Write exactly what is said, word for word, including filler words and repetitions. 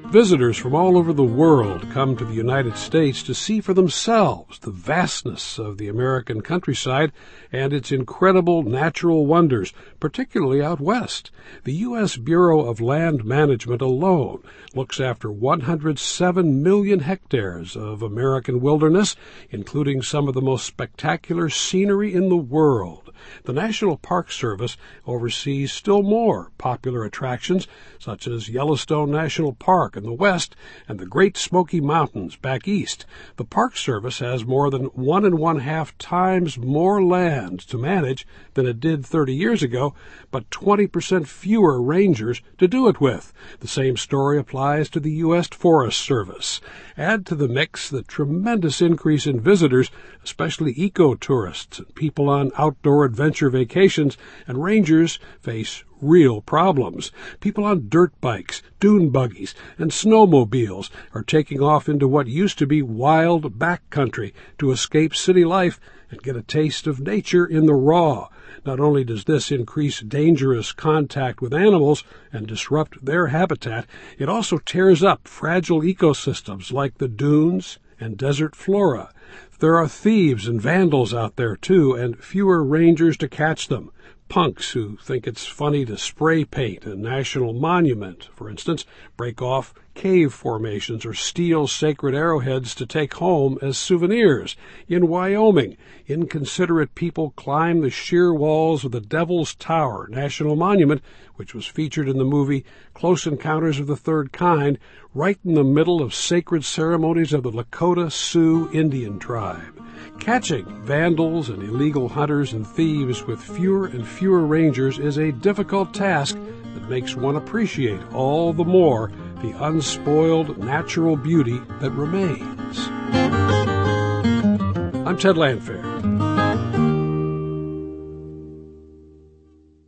Visitors from all over the world come to the United States to see for themselves the vastness of the American countryside and its incredible natural wonders, particularly out west. The U S Bureau of Land Management alone looks after one hundred seven million hectares of American wilderness, including some of the most spectacular scenery in the world. The National Park Service oversees still more popular attractions, such as Yellowstone National Park in the west and the Great Smoky Mountains back east. The Park Service has more than one and one-half times more land to manage than it did thirty years ago, but twenty percent fewer rangers to do it with. The same story applies to the U S Forest Service. Add to the mix the tremendous increase in visitors, especially eco-tourists and people on outdoor adventure vacations, and rangers face real problems. People on dirt bikes, dune buggies, and snowmobiles are taking off into what used to be wild backcountry to escape city life and get a taste of nature in the raw. Not only does this increase dangerous contact with animals and disrupt their habitat, it also tears up fragile ecosystems like the dunes and desert flora. There are thieves and vandals out there, too, and fewer rangers to catch them. Punks who think it's funny to spray paint a national monument, for instance, break off cave formations or steal sacred arrowheads to take home as souvenirs. In Wyoming, inconsiderate people climb the sheer walls of the Devil's Tower National Monument, which was featured in the movie Close Encounters of the Third Kind, right in the middle of sacred ceremonies of the Lakota Sioux Indian tribe. Catching vandals and illegal hunters and thieves with fewer and fewer rangers is a difficult task that makes one appreciate all the more the unspoiled natural beauty that remains. I'm Ted Landfair.